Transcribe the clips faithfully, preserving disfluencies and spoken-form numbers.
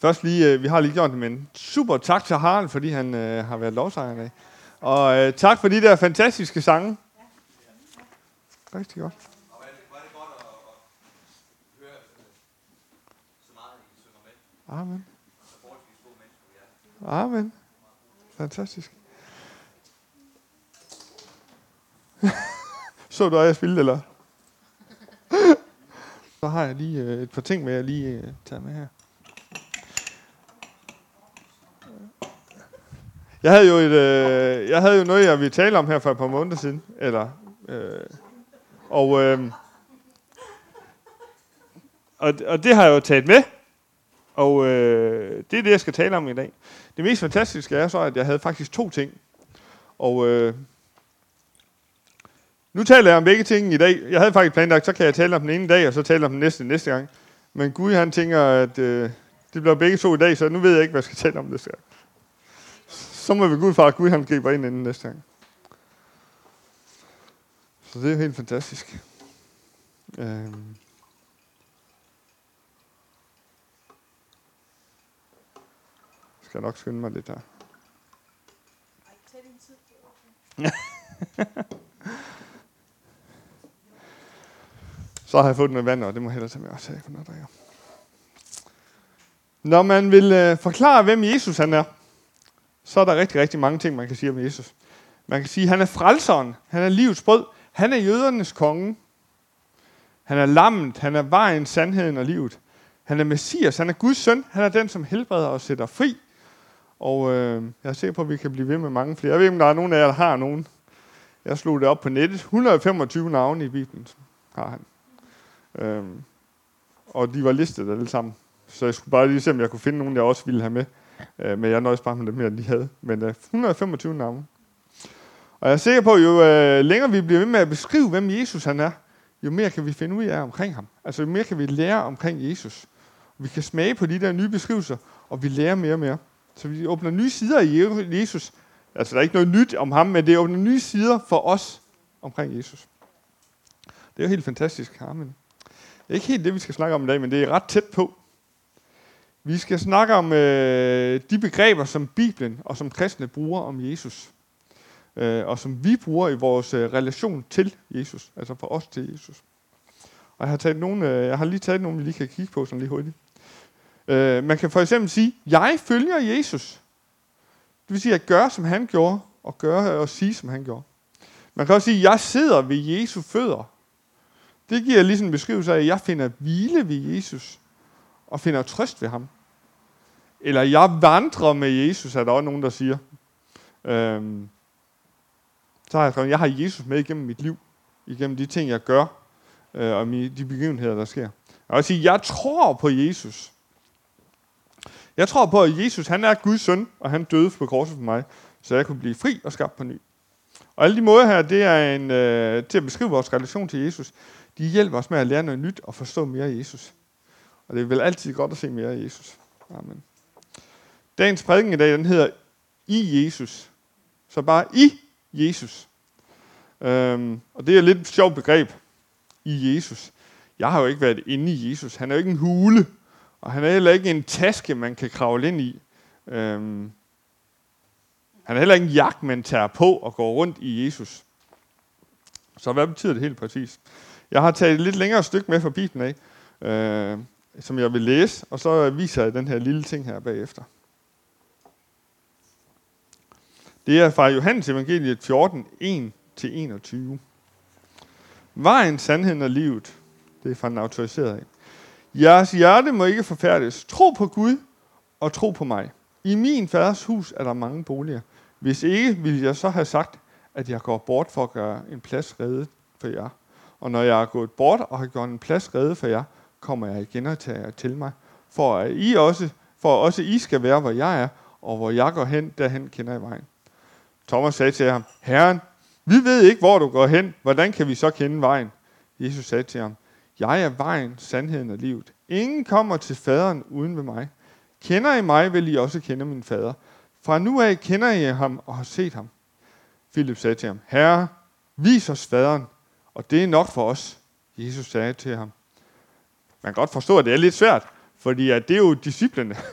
Først lige, vi har lige gjort det, men super tak til Harald, fordi han øh, har været lovsanger i dag. Og øh, tak for de der fantastiske sange. Rigtig godt. Og var det, var det godt at, at høre så meget, I synger med. Amen. Så forholdsvis gode mennesker, vi er. Amen. Fantastisk. Så du, at jeg spillede, eller? Så har jeg lige øh, et par ting med, jeg lige øh, tager med her. Jeg havde jo et, øh, jeg havde jo noget, jeg ville tale om her for et par måneder siden, eller øh, og øh, og, og det har jeg jo taget med, og øh, det er det, jeg skal tale om i dag. Det mest fantastiske er så, at jeg havde faktisk to ting, og øh, nu taler jeg om begge ting i dag. Jeg havde faktisk planlagt, så kan jeg tale om den ene dag, og så tale om den næste næste gang. Men Gud, han tænker, at øh, det bliver begge to i dag, så nu ved jeg ikke, hvad jeg skal tale om næste gang. Så må vi gå ud fra, at Gud, han griber ind inden næste gang. Så det er jo helt fantastisk. Øhm. Skal jeg nok skynde mig lidt her. Så har jeg fået noget vand, og det må jeg hellere tage med også. Når man vil øh, forklare, hvem Jesus han er, så er der rigtig, rigtig mange ting, man kan sige om Jesus. Man kan sige, at han er frelseren, han er livets brød, han er jødernes konge, han er lammet, han er vejen, sandheden og livet. Han er Messias, han er Guds søn, han er den, som helbreder og sætter fri. Og øh, jeg er sikker på, at vi kan blive ved med mange flere. Jeg ved ikke, om der er nogen af jer, der har nogen. Jeg slog det op på nettet. et hundrede og femogtyve navne i Bibelen har han. Øhm, og de var listet alle sammen. Så jeg skulle bare lige se, om jeg kunne finde nogen, jeg også ville have med. Øh, men jeg nøjes bare med dem mere, end de havde. Men øh, et hundrede og femogtyve navne. Og jeg er sikker på, at jo øh, længere vi bliver ved med at beskrive, hvem Jesus han er, jo mere kan vi finde ud af omkring ham. Altså jo mere kan vi lære omkring Jesus. Vi kan smage på de der nye beskrivelser, og vi lærer mere og mere. Så vi åbner nye sider i Jesus. Altså der er ikke noget nyt om ham, men det åbner nye sider for os omkring Jesus. Det er jo helt fantastisk. Amen. Det er ikke helt det, vi skal snakke om i dag, men det er ret tæt på. Vi skal snakke om øh, de begreber, som Bibelen og som kristne bruger om Jesus. Øh, og som vi bruger i vores øh, relation til Jesus. Altså for os til Jesus. Og jeg har, taget nogle, øh, jeg har lige taget nogle, vi lige kan kigge på, sådan lige hurtigt. Øh, man kan for eksempel sige, jeg følger Jesus. Det vil sige, at gøre, som han gjorde, og gøre og sige, som han gjorde. Man kan også sige, jeg sidder ved Jesu fødder. Det giver ligesom en beskrivelse af, at jeg finder hvile ved Jesus, og finder trøst ved ham. Eller jeg vandrer med Jesus, er der også nogen, der siger. Øhm, så har jeg skrevet, jeg har Jesus med igennem mit liv, igennem de ting, jeg gør, øh, og de begivenheder, der sker. Jeg vil også sige, jeg tror på Jesus. Jeg tror på, at Jesus han er Guds søn, og han døde på korset for mig, så jeg kunne blive fri og skabt på ny. Og alle de måder her, det er en, øh, til at beskrive vores relation til Jesus. De hjælper os med at lære noget nyt og forstå mere af Jesus. Og det er vel altid godt at se mere af Jesus. Amen. Dagens prædiken i dag, den hedder I Jesus. Så bare I Jesus. Øhm, og det er et lidt sjovt begreb. I Jesus. Jeg har jo ikke været inde i Jesus. Han er jo ikke en hule. Og han er heller ikke en taske, man kan kravle ind i. Øhm, han er heller ikke en jakke, man tager på og går rundt i Jesus. Så hvad betyder det helt præcis? Jeg har taget et lidt længere stykke med fra Bibelen af, øh, som jeg vil læse, og så viser jeg den her lille ting her bagefter. Det er fra Johannes evangeliet fjorten, en til enogtyve. Vejen, sandheden og livet. Det er fra den autoriserede af. Jeres hjerte må ikke forfærdes. Tro på Gud og tro på mig. I min faders hus er der mange boliger. Hvis ikke, vil jeg så have sagt, at jeg går bort for at gøre en plads rede for jer. Og når jeg er gået bort og har gjort en plads rede for jer, kommer jeg igen og tager jer til mig, for at I også, for også I skal være, hvor jeg er, og hvor jeg går hen, derhen kender I vejen. Thomas sagde til ham, Herren, vi ved ikke, hvor du går hen. Hvordan kan vi så kende vejen? Jesus sagde til ham, jeg er vejen, sandheden og livet. Ingen kommer til faderen uden ved mig. Kender I mig, vil I også kende min fader. Fra nu af kender I ham og har set ham. Filip sagde til ham, Herre, vis os faderen, og det er nok for os. Jesus sagde til ham. Man kan godt forstå, at det er lidt svært, fordi at det er jo disciplene,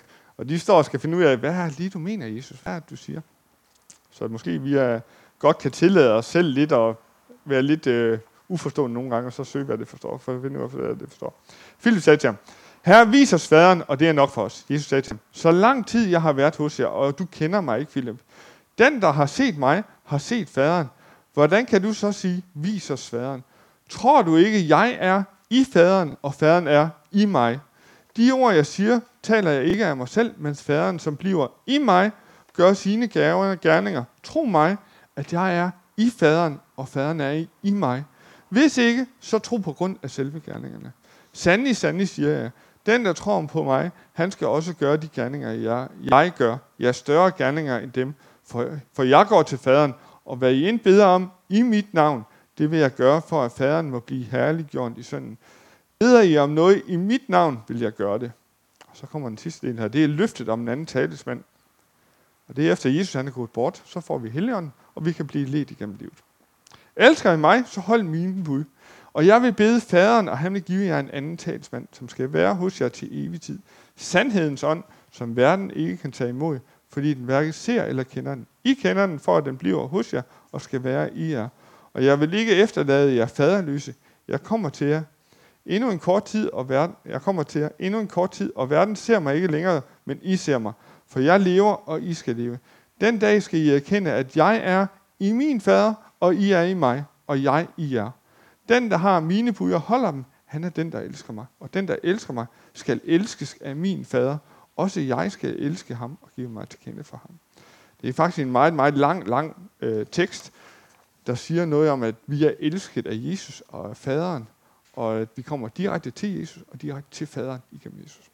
Og de står og skal finde ud af, hvad er det lige, du mener, Jesus? Hvad er det, du siger? Så måske vi er, godt kan tillade os selv lidt og være lidt øh, uforstående nogle gange, og så søge, hvad det forstår, for at finde ud af, hvad det forstår. Philip sagde til ham, Herre, vis os faderen, og det er nok for os. Jesus sagde til ham, så lang tid jeg har været hos jer, og du kender mig ikke, Philip. Den, der har set mig, har set faderen. Hvordan kan du så sige, vis os faderen? Tror du ikke, jeg er i faderen, og faderen er i mig? De ord, jeg siger, taler jeg ikke af mig selv, mens faderen, som bliver i mig, gør sine gaver gerninger. Tro mig, at jeg er i faderen, og faderen er i, i mig. Hvis ikke, så tro på grund af selve gerningerne. Sandelig, sandelig, siger jeg, den, der tror på mig, han skal også gøre de gerninger, jeg, jeg gør. Jeg er større gerninger end dem, for, for jeg går til faderen, og hvad I end beder om i mit navn, det vil jeg gøre, for at faderen må blive herliggjort i sønnen. Beder I om noget i mit navn, vil jeg gøre det. Og så kommer den sidste del her. Det er løftet om en anden talesmand. Og det er efter Jesus han er gået bort, så får vi Helligånden, og vi kan blive ledt igennem livet. Elsker I mig, så hold mine bud. Og jeg vil bede faderen, og han vil give jer en anden talsmand, som skal være hos jer til evig tid. Sandhedens ånd, som verden ikke kan tage imod, fordi den hverken ser eller kender den. I kender den, for at den bliver hos jer og skal være i jer. Og jeg vil ikke efterlade jer faderløse. Jeg kommer til jer endnu en kort tid, og verden, jeg kommer til jer endnu en kort tid, og verden ser mig ikke længere, men I ser mig. For jeg lever, og I skal leve. Den dag skal I erkende, at jeg er i min fader, og I er i mig, og jeg i jer. Den, der har mine bud og holder dem, han er den, der elsker mig. Og den, der elsker mig, skal elskes af min fader. Også jeg skal elske ham og give mig til kende for ham. Det er faktisk en meget, meget lang, lang øh, tekst, der siger noget om, at vi er elsket af Jesus og af faderen, og at vi kommer direkte til Jesus og direkte til faderen igennem Jesus.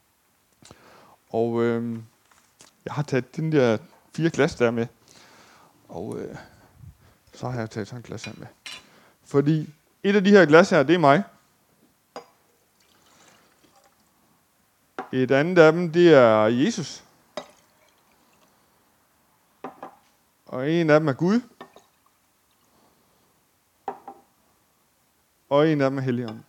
Og øh, jeg har taget den der fire glas der med, og øh, så har jeg taget sådan et glas her med. Fordi et af de her glas her, det er mig. Et andet af dem, det er Jesus. Og en af dem er Gud. Og en af dem er Helligånden.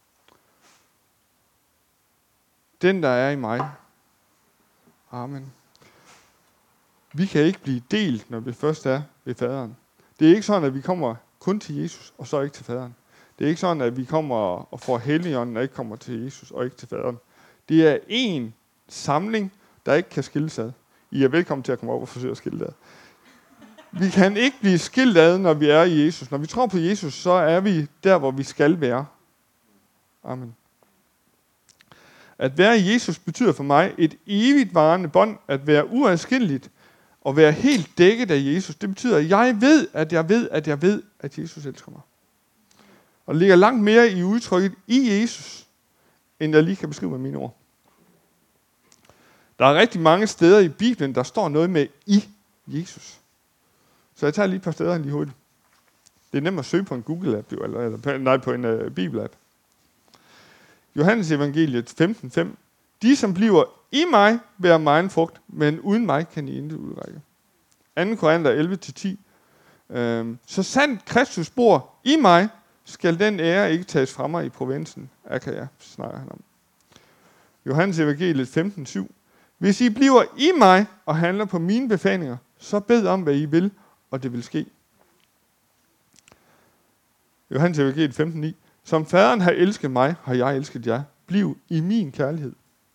Den, der er i mig. Amen. Vi kan ikke blive delt, når vi først er ved faderen. Det er ikke sådan, at vi kommer kun til Jesus, og så ikke til faderen. Det er ikke sådan, at vi kommer og får Helligånden, og ikke kommer til Jesus, og ikke til faderen. Det er en samling, der ikke kan skilles ad. I er velkommen til at komme op og forsøge at skille ad. Vi kan ikke blive skilt ad, når vi er i Jesus. Når vi tror på Jesus, så er vi der, hvor vi skal være. Amen. At være i Jesus betyder for mig et evigt varende bånd, at være uadskilleligt og være helt dækket af Jesus. Det betyder, at jeg ved, at jeg ved, at jeg ved, at Jesus elsker mig. Og det ligger langt mere i udtrykket i Jesus, end jeg lige kan beskrive med mine ord. Der er rigtig mange steder i Bibelen, der står noget med i Jesus. Så jeg tager lige et par steder lige hurtigt. Det er nemt at søge på en Google-app, jo, eller, eller nej, på en uh, Bibel-app. Johannes evangeliet femten fem. De, som bliver i mig, bærer megen frugt, men uden mig kan I intet udrække. anden Korinther elleve til ti. Øhm, så sandt Kristus bor i mig, skal den ære ikke tages fra mig i provinsen. Akaja, snakker han om. Johannes evangeliet femten syv. Hvis I bliver i mig og handler på mine befalinger, så bed om, hvad I vil, og det vil ske. Johannes evangeliet femten ni. Som faderen har elsket mig, har jeg elsket jer. Bliv i min kærlighed.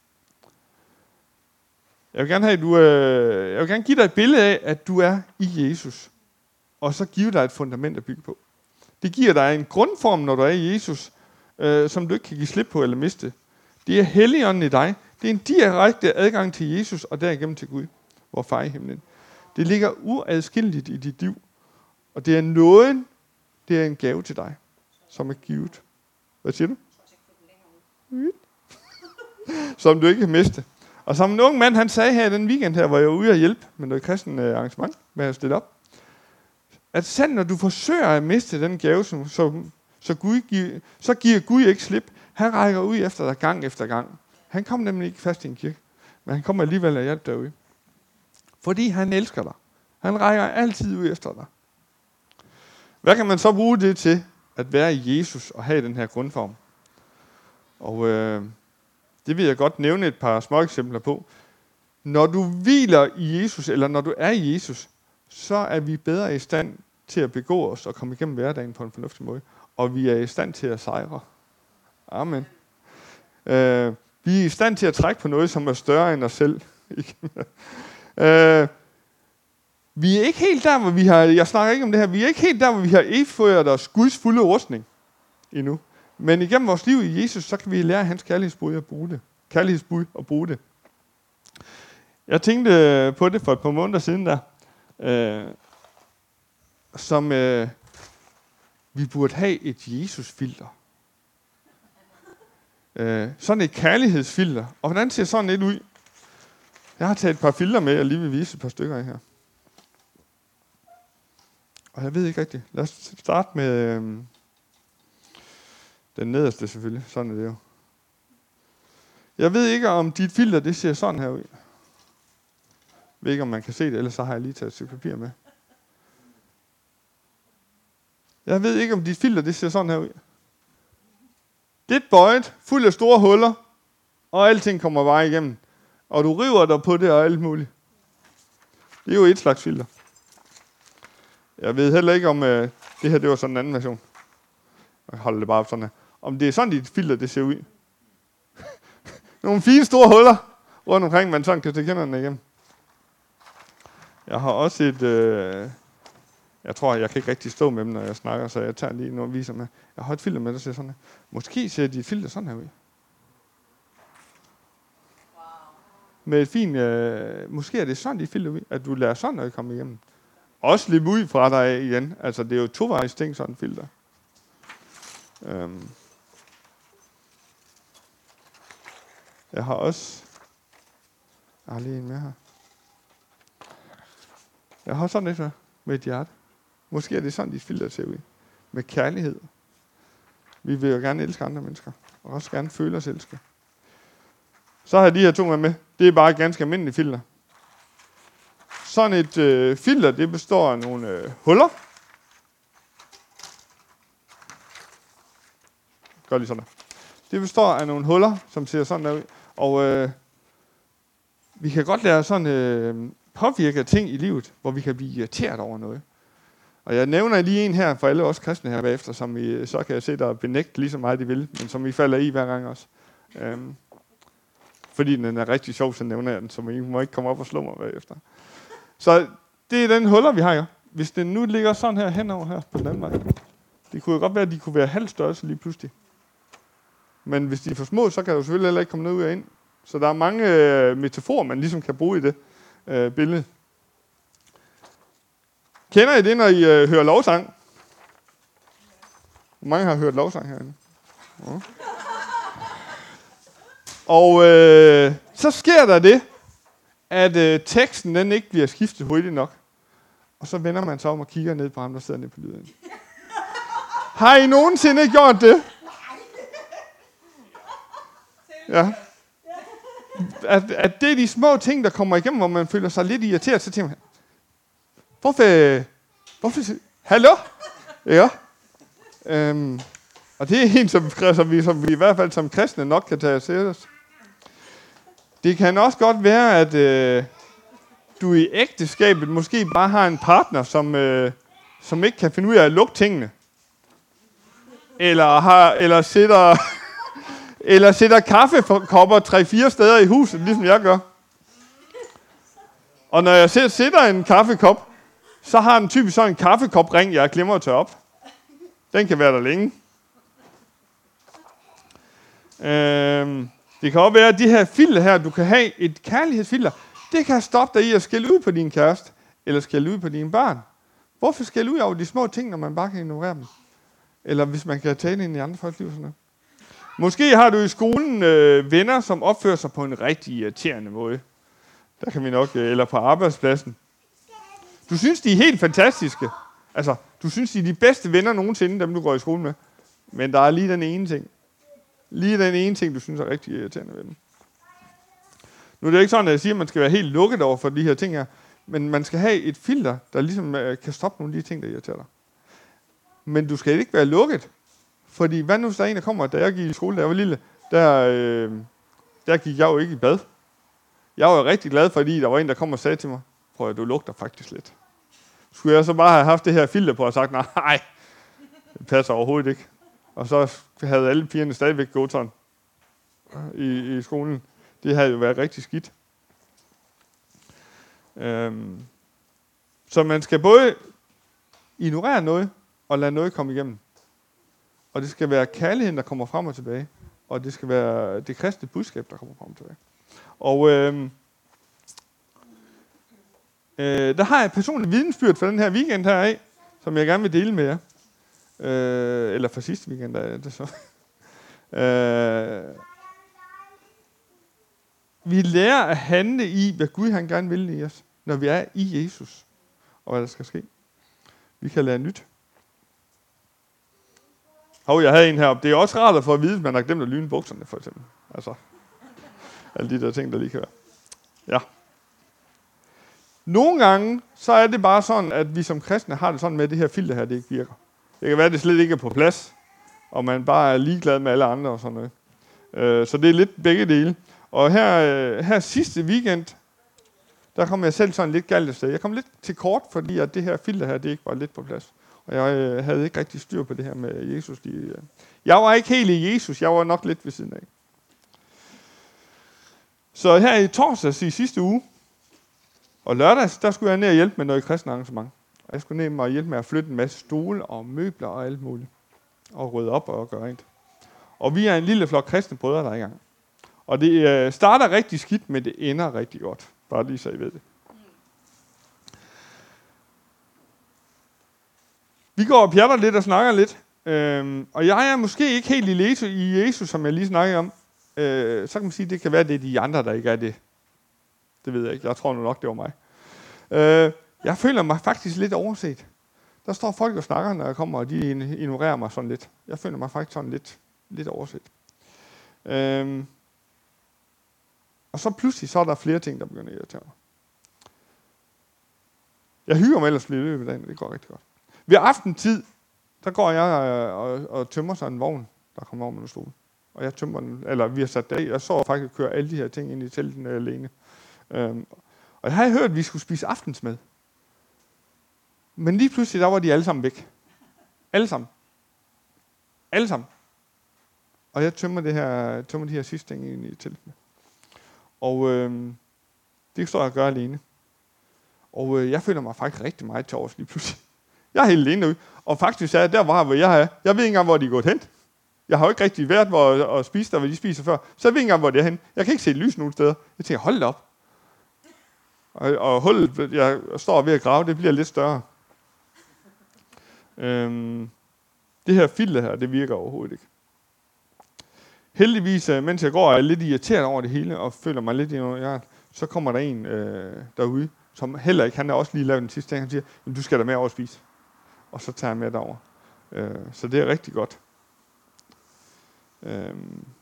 Jeg vil gerne have, du, øh, jeg vil gerne give dig et billede af, at du er i Jesus, og så give dig et fundament at bygge på. Det giver dig en grundform, når du er i Jesus, øh, som du ikke kan give slip på eller miste. Det er Helligånden i dig. Det er en direkte adgang til Jesus, og derigennem til Gud, vor far i himlen. Det ligger uadskilleligt i dit liv, og det er nåden, det er en gave til dig, som er givet. Hvad siger du? Som du ikke kan miste. Og som en ung mand, han sagde her den weekend her, hvor jeg var ude at hjælpe med noget kristen arrangement, med at stille op, at selv når du forsøger at miste den gave, så, så, så, Gud giver, så giver Gud ikke slip. Han rækker ud efter dig gang efter gang. Han kommer nemlig ikke fast i en kirke, men han kommer alligevel at hjælpe derude. Fordi han elsker dig. Han rækker altid ud efter dig. Hvad kan man så bruge det til, at være i Jesus og have den her grundform? Og øh, det vil jeg godt nævne et par små eksempler på. Når du hviler i Jesus, eller når du er i Jesus, så er vi bedre i stand til at begå os og komme igennem hverdagen på en fornuftig måde. Og vi er i stand til at sejre. Amen. Øh, vi er i stand til at trække på noget, som er større end os selv. øh, vi er ikke helt der, hvor vi har, jeg snakker ikke om det her, vi er ikke helt der, hvor vi har indført os Guds fulde rustning endnu. Men igennem vores liv i Jesus, så kan vi lære hans kærlighedsbud at bruge det. Kærlighedsbud at bruge det. Jeg tænkte på det for et par måneder siden der, øh, som øh, vi burde have et Jesus-filter. Øh, sådan et kærlighedsfilter. Og hvordan ser sådan et ud? Jeg har taget et par filter med, jeg lige vil vise et par stykker af her. Og jeg ved ikke rigtigt. Lad os starte med øh, den nederste selvfølgelig. Sådan er det jo. Jeg ved ikke, om dit filter, det ser sådan her ud. Jeg ved ikke, om man kan se det, ellers så har jeg lige taget et stykke papir med. Jeg ved ikke, om dit filter, det ser sådan her ud. Det er bøjet, fuld af store huller, og alting kommer bare igennem. Og du river dig på det og alt muligt. Det er jo et slags filter. Jeg ved heller ikke, om øh, det her, det var sådan en anden version. Jeg holder det bare op sådan her. Om det er sådan, dit filter, det ser ud. Nogle fine store huller rundt omkring, man sådan kan tage kenderne igennem. Jeg har også et... Øh, jeg tror, jeg kan ikke rigtig stå med dem, når jeg snakker, så jeg tager lige noget og viser med. Jeg har et filter med, der ser sådan her. Måske ser dit filter sådan her ud. Wow. Med et fint... Øh, måske er det sådan, dit filter ud, at du lærer sådan noget komme igennem. Også lidt ud fra dig igen. Altså, det er jo tovejs ting, sådan en filter. Øhm. Jeg har også... Jeg har lige en med her. Jeg har sådan et her med et hjerte. Måske er det sådan, de filter ser ud. Med kærlighed. Vi vil jo gerne elske andre mennesker. Og også gerne føle os elske. Så har jeg de her to med. Det er bare et ganske almindeligt filter. Sådan et øh, filter, det består af nogle øh, huller. Gør lige sådan der. Det består af nogle huller, som ser sådan der ud. Og øh, vi kan godt lade sådan øh, påvirke ting i livet, hvor vi kan blive irriteret over noget. Og jeg nævner lige en her for alle os kristne her bagefter, som I, så kan jeg se, der benægte lige så meget, de vil, men som I falder i hver gang også. Øhm, fordi den er rigtig sjov, så nævner jeg den, så I må ikke komme op og slå mig bagefter. Så det er den huller, vi har, ja. Hvis den nu ligger sådan her henover her på den anden vej. Det kunne jo godt være, at de kunne være halv størrelse lige pludselig. Men hvis de er for små, så kan der jo selvfølgelig heller ikke komme noget ud af ind. Så der er mange øh, metaforer, man ligesom kan bruge i det øh, billede. Kender I det, når I øh, hører lovsang? Hvor mange har hørt lovsang herinde? Ja. Og øh, så sker der det, at øh, teksten den ikke bliver skiftet hurtigt nok. Og så vender man sig om og kigger ned på ham, der sidder nede på lyden. Har I nogensinde gjort det? Ja. At, at det er de små ting, der kommer igennem, hvor man føler sig lidt irriteret, så tænker man, hvorfor, hvorfor, hallo? Ja. Øhm, og det er en, som, som, vi, som vi i hvert fald som kristne nok kan tage til os. Det kan også godt være, at øh, du i ægteskabet måske bare har en partner, som, øh, som ikke kan finde ud af at lukke tingene. Eller, har, eller sætter... Eller sætter kaffekopper tre-fire steder i huset, ligesom jeg gør. Og når jeg selv sætter en kaffekop, så har den typisk sådan en kaffekopring, jeg glemmer at tørre op. Den kan være der længe. Øhm, det kan også være, at de her filter her, du kan have et kærlighedsfilter, det kan stoppe dig i at skælde ud på din kæreste, eller skælde ud på dine børn. Hvorfor skælde ud over de små ting, når man bare kan ignorere dem? Eller hvis man kan tale ind i andre folks liv sådan noget. Måske har du i skolen øh, venner, som opfører sig på en rigtig irriterende måde. Der kan vi nok, øh, eller på arbejdspladsen. Du synes, de er helt fantastiske. Altså, du synes, de er de bedste venner nogensinde, dem du går i skole med. Men der er lige den ene ting. Lige den ene ting, du synes er rigtig irriterende ved dem. Nu er det ikke sådan, at jeg siger, at man skal være helt lukket over for de her ting her. Men man skal have et filter, der ligesom øh, kan stoppe nogle af de ting, der irriterer dig. Men du skal ikke være lukket. Fordi hvad nu, hvis der er en, der kommer, da jeg gik i skole, da jeg var lille, der, øh, der gik jeg jo ikke i bad. Jeg var rigtig glad, fordi der var en, der kom og sagde til mig, prøv at du lugter faktisk lidt. Skulle jeg så bare have haft det her filter på og sagt, nej, det passer overhovedet ikke. Og så havde alle pigerne stadigvæk gåtøjen i, i skolen. Det havde jo været rigtig skidt. Øhm. Så man skal både ignorere noget og lade noget komme igennem. Og det skal være kærligheden, der kommer frem og tilbage. Og det skal være det kristne budskab, der kommer frem og tilbage. Og øh, øh, der har jeg et personligt vidensbyrd for den her weekend her af, som jeg gerne vil dele med jer. Øh, eller for sidste weekend er det så. øh, vi lærer at handle i, hvad Gud han gerne vil i os, når vi er i Jesus. Og hvad der skal ske. Vi kan lære nyt. Hov, jeg havde en heroppe. Det er også rart at få at vide, hvis man har glemt at lyne bukserne, for eksempel. Altså, alle de der ting, der lige kan være. Ja. Nogle gange, så er det bare sådan, at vi som kristne har det sådan med, at det her filter her, det ikke virker. Det kan være, at det slet ikke er på plads, og man bare er ligeglad med alle andre og sådan noget. Øh, så det er lidt begge dele. Og her, her sidste weekend, der kom jeg selv sådan lidt galt af sted. Jeg kom lidt til kort, fordi at det her filter her, det ikke var lidt på plads. Og jeg øh, havde ikke rigtig styr på det her med Jesus. De, øh. Jeg var ikke helt i Jesus, jeg var nok lidt ved siden af. Så her i torsdags i sidste uge, og lørdags, der skulle jeg ned og hjælpe med noget kristne arrangement. Og jeg skulle ned og hjælpe med at flytte en masse stole og møbler og alt muligt. Og rydde op og gøre rent. Og vi er en lille flok kristne brødre, der er i gang. Og det øh, starter rigtig skidt, men det ender rigtig godt. Bare lige så I ved det. Vi går og pjatter lidt og snakker lidt. Øhm, og jeg er måske ikke helt i Jesus, i Jesus, som jeg lige snakkede om. Øh, så kan man sige, at det kan være, at det er de andre, der ikke er det. Det ved jeg ikke. Jeg tror nu nok, det var mig. Øh, jeg føler mig faktisk lidt overset. Der står folk og snakker, når jeg kommer, og de ignorerer mig sådan lidt. Jeg føler mig faktisk sådan lidt, lidt overset. Øh, Og så pludselig, så er der flere ting, der begynder at irritere mig. Jeg hygger mig ellers lidt i løbet af dagen, det går rigtig godt. Ved aftentid, der går jeg og, og, og tømmer sådan en vogn, der kommer over med en stol. Og jeg tømmer den, eller vi har sat det af. Jeg så faktisk køre alle de her ting ind i telten alene. Øhm, og jeg havde hørt, at vi skulle spise aftensmad. Men lige pludselig, der var de alle sammen væk. Alle sammen. Alle sammen. Og jeg tømmer, det her, tømmer de her sidste ting ind i telten. Og øh, det står jeg at gøre alene. Og øh, jeg føler mig faktisk rigtig meget til overs lige pludselig. Jeg er helt alene derude. Og faktisk er jeg der, hvor jeg er. Jeg ved ikke engang, hvor de er gået hen. Jeg har jo ikke rigtig været hvor og spise der, hvor de spiser før. Så jeg ved ikke engang, hvor de er hen. Jeg kan ikke se lys nogen steder. Jeg tænker, hold da op. Og, og hullet, jeg står ved at grave, det bliver lidt større. Øhm, det her filter her, det virker overhovedet ikke. Heldigvis, mens jeg går og er lidt irriteret over det hele, og føler mig lidt i noget hjert, så kommer der en øh, derude, som heller ikke, han har også lige lavet den sidste ting, han siger, men du skal da med over at spise. Og så tager jeg med derover. Øh, så det er rigtig godt. Øh,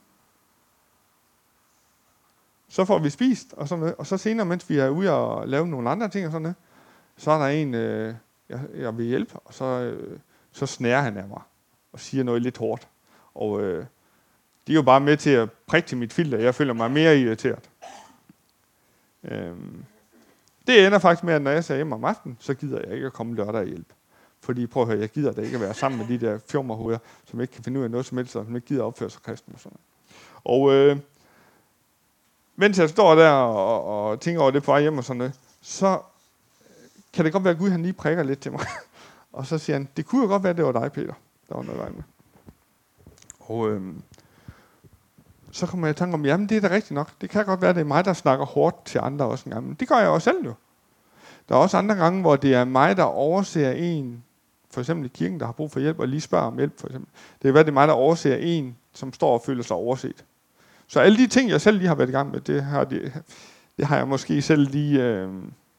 så får vi spist, og, sådan noget, og så senere, mens vi er ude og lave nogle andre ting, og sådan noget, så er der en, øh, jeg, jeg vil hjælpe, og så, øh, så snærer han af mig, og siger noget lidt hårdt. Og øh, de er jo bare med til at prikke til mit filter. Jeg føler mig mere irriteret. Øhm. Det ender faktisk med, at når jeg ser hjem om aftenen, så gider jeg ikke at komme lørdag og hjælpe. Fordi prøv at høre, jeg gider da ikke at være sammen med de der fjummerhoveder, som ikke kan finde ud af noget som helst, og som ikke gider at opføre sig kristen og sådan noget. Og øh, mens jeg står der og, og tænker over det på vej hjem og sådan noget, så kan det godt være, at Gud han lige prikker lidt til mig. Og så siger han, det kunne jo godt være, at det var dig, Peter, der var noget vej med. Og øh, så kommer jeg i tanke om, jamen det er da rigtigt nok. Det kan godt være, at det er mig, der snakker hårdt til andre også en gang. Men det gør jeg også selv jo. Der er også andre gange, hvor det er mig, der overser en, for eksempel i kirken, der har brug for hjælp, og lige spørger om hjælp, for eksempel. Det kan være, det er mig, der overser en, som står og føler sig overset. Så alle de ting, jeg selv lige har været i gang med, det har, det, det har jeg måske selv lige, øh,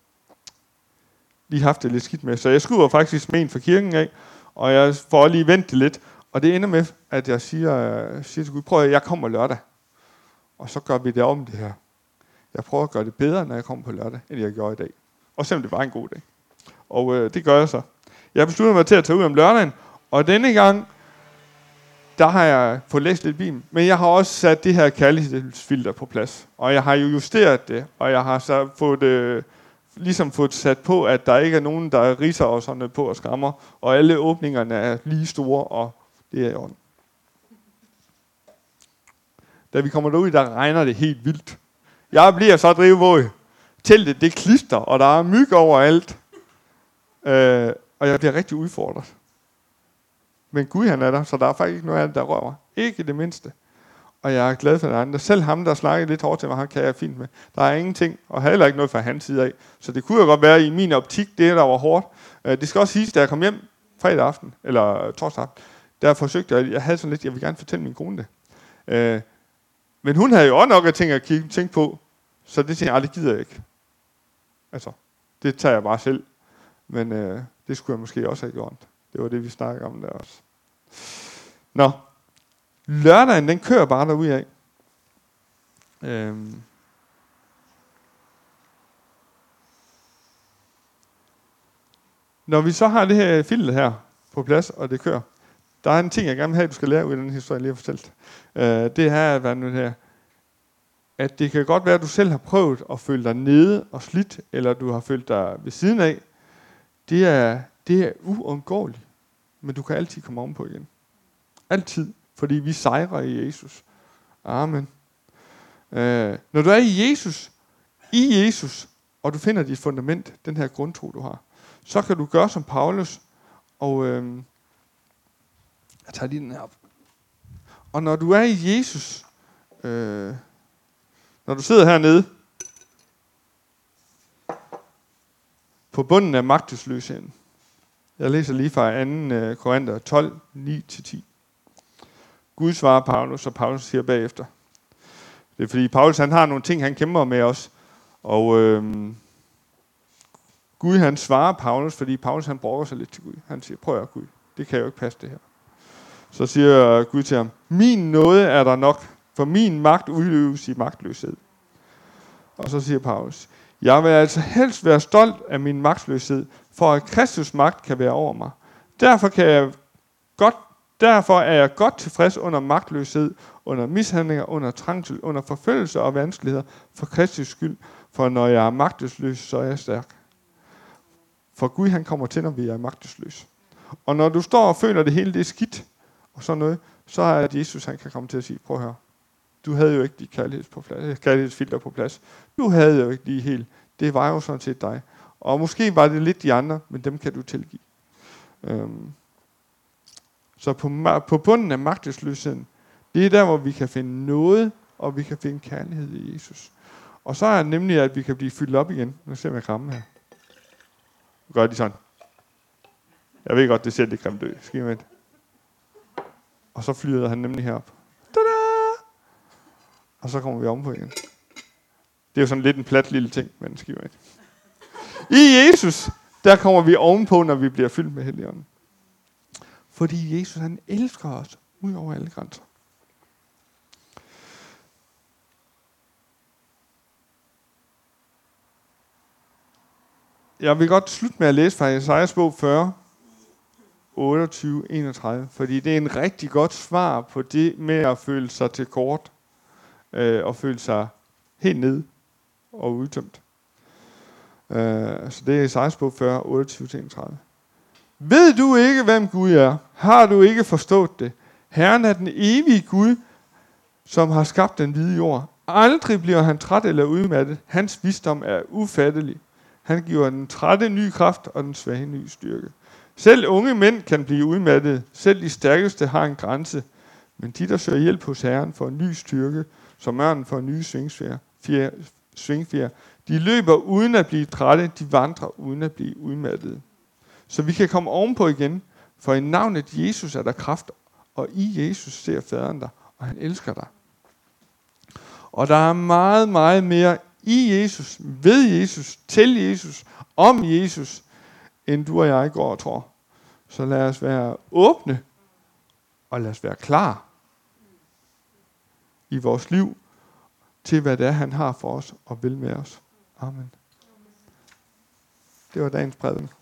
lige haft det lidt skidt med. Så jeg skriver faktisk med en fra kirken af, og jeg får lige ventet lidt. Og det ender med, at jeg siger, siger til Gud, prøv at jeg kommer lørdag. Og så gør vi det om det her. Jeg prøver at gøre det bedre, når jeg kommer på lørdag, end jeg gjorde i dag. Og selvom det var en god dag. Og øh, det gør jeg så. Jeg beslutter mig til at tage ud om lørdagen. Og denne gang, der har jeg fået læst lidt Bibelen, men jeg har også sat det her kærlighedsfilter på plads. Og jeg har jo justeret det, og jeg har så fået, øh, ligesom fået sat på, at der ikke er nogen, der riser og sådan noget på og skræmmer, og alle åbningerne er lige store, og det er i orden. Da vi kommer derud, der regner det helt vildt. Jeg bliver så drivvåd. Teltet, det klister, og der er myg overalt. Øh, og jeg bliver rigtig udfordret. Men Gud, han er der, så der er faktisk ikke noget af det, der rører mig. Ikke det mindste. Og jeg er glad for det andre. Selv ham, der snakker lidt hårdt til mig, han kan jeg fint med. Der er ingenting, og heller ikke noget fra hans side af. Så det kunne jo godt være i min optik, det der var hårdt. Øh, det skal også siges, da jeg kom hjem fredag aften, eller torsdag aften, der forsøgte jeg, jeg havde sådan lidt, jeg vil gerne fortælle min kone det. Øh, men hun havde jo også nok af ting at kigge, tænke på, så det tænkte jeg, det gider jeg ikke. Altså, det tager jeg bare selv. Men øh, det skulle jeg måske også have gjort. Det var det, vi snakkede om der også. Nå. Lørdagen, den kører bare derudad. Øhm. Når vi så har det her filter her på plads, og det kører, der er en ting, jeg gerne vil have, du skal lære ud af den historie, jeg lige har fortalt. Øh, det her, hvad nu her, at det kan godt være, at du selv har prøvet at føle dig nede og slidt, eller du har følt dig ved siden af. Det er, det er uundgåeligt, men du kan altid komme ovenpå igen. Altid, fordi vi sejrer i Jesus. Amen. Øh, når du er i Jesus, i Jesus, og du finder dit fundament, den her grundtro, du har, så kan du gøre som Paulus, og øh, jeg tager lige den her op. Og når du er i Jesus, øh, når du sidder hernede, på bunden af magtesløsheden. Jeg læser lige fra anden Korinther tolv, ni til ti. Gud svarer Paulus, og Paulus siger bagefter. Det er fordi Paulus, han har nogle ting, han kæmper med os. Og øhm, Gud, han svarer Paulus, fordi Paulus, han brokker sig lidt til Gud. Han siger, prøv at Gud, det kan jo ikke passe det her. Så siger Gud til ham, min nåde er der nok, for min magt udøves i magtløshed. Og så siger Paulus, jeg vil altså helst være stolt af min magtløshed, for at Kristus magt kan være over mig. Derfor, kan jeg godt, derfor er jeg godt tilfreds under magtløshed, under mishandlinger, under trængsel, under forfølgelse og vanskeligheder, for Kristus skyld. For når jeg er magtesløs, så er jeg stærk. For Gud, han kommer til, når vi er magtesløse. Og når du står og føler, det hele det er skidt, og sådan noget, så er det Jesus, han kan komme til at sige, prøv at høre. Du havde jo ikke dit kærlighedsfilter på plads. Du havde jo ikke lige helt. Det var jo sådan set dig. Og måske var det lidt de andre, men dem kan du tilgive. Øhm. Så på, på bunden af magtesløsheden, det er der, hvor vi kan finde noget, og vi kan finde kærlighed i Jesus. Og så er det nemlig, at vi kan blive fyldt op igen. Nu ser jeg kramme her. Nu gør de sådan. Jeg ved godt, det ser lidt grimt ud. Skal I med? Og så flyder han nemlig herop. Og så kommer vi om på igen. Det er jo sådan lidt en plat lille ting, men skiver ikke. I Jesus, der kommer vi ovenpå, når vi bliver fyldt med Helligånden. Fordi Jesus, han elsker os ud over alle grænser. Jeg vil godt slutte med at læse fra Esajas bog fyrre, otteogtyve, enogtredive, fordi det er en rigtig godt svar på det med at føle sig til kort, øh, og føle sig helt nede og udtømt. Øh, så det er Esajas bog fyrre, otteogtyve til enogtredive. Ved du ikke, hvem Gud er? Har du ikke forstået det? Herren er den evige Gud, som har skabt den hvide jord. Aldrig bliver han træt eller udmattet. Hans visdom er ufattelig. Han giver den trætte ny kraft og den svage ny styrke. Selv unge mænd kan blive udmattet. Selv de stærkeste har en grænse. Men de, der søger hjælp hos Herren, får en ny styrke, som ørnen får en ny svingfjer. De løber uden at blive trætte. De vandrer uden at blive udmattede. Så vi kan komme ovenpå igen, for i navnet Jesus er der kraft, og i Jesus ser faderen dig, og han elsker dig. Og der er meget, meget mere i Jesus, ved Jesus, til Jesus, om Jesus, end du og jeg går og tror. Så lad os være åbne, og lad os være klar i vores liv, til hvad det er, han har for os, og vil med os. Amen. Det var dagens prædiken.